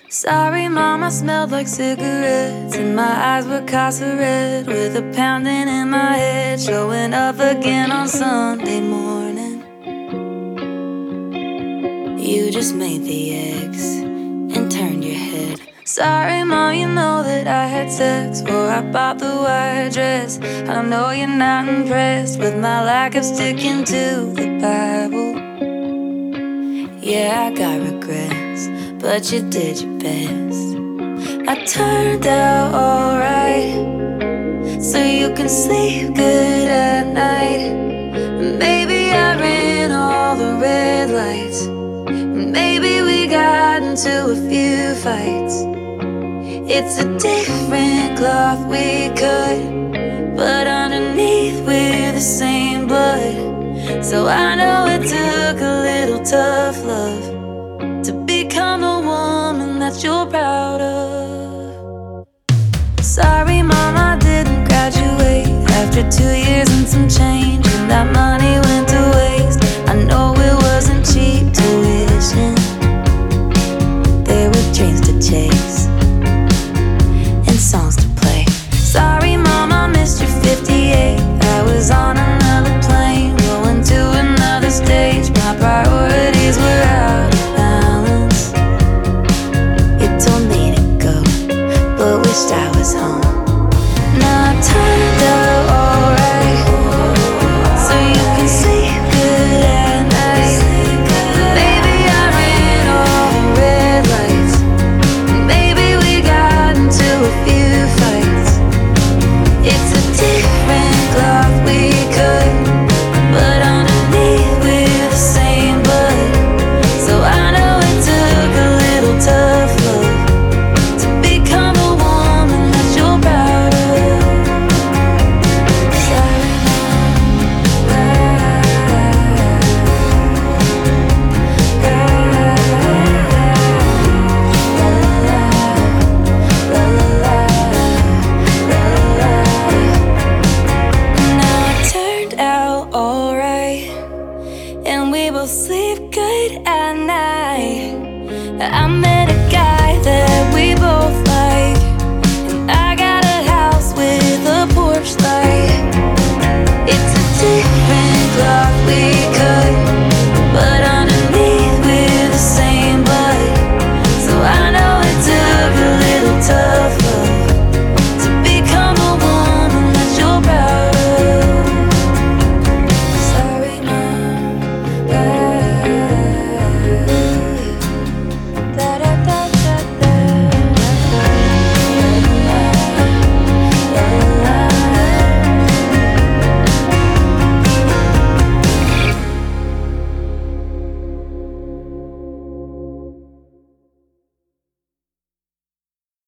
Sorry, mom, I smelled like cigarettes, and my eyes were Casa Red, with a pounding in my head, showing up again on Sunday morning. You just made the eggs and turned your head. Sorry, mom, you know that I had sex before I bought the white dress. I know you're not impressed with my lack of sticking to the Bible. Yeah, I got regrets, but you did your best. I turned out alright, so you can sleep good at night. Maybe I ran all the red lights, maybe we got into a few fights. It's a different cloth we cut, but underneath we're the same blood. So I know it took a little tough love to become the woman that you're proud of. Sorry, mom, I didn't graduate after 2 years and some change, and that money went to waste. I know it wasn't cheap tuition. There were dreams to chase and songs to play. Sorry, mom, I missed your 58. I was on another plane, going to another stage. My priorities were out of balance. You told me to go, but wished I was home. Now I turned out alright, so you can sleep good at night. Maybe I ran all the red lights, maybe we got into a few fights. It's a different cloth we cut, but underneath we're the same blood. So I know it took a little tough love to become a woman that you're proud of. Sorry, now it turned out alright, and we both sleep good at night. I met a guy that we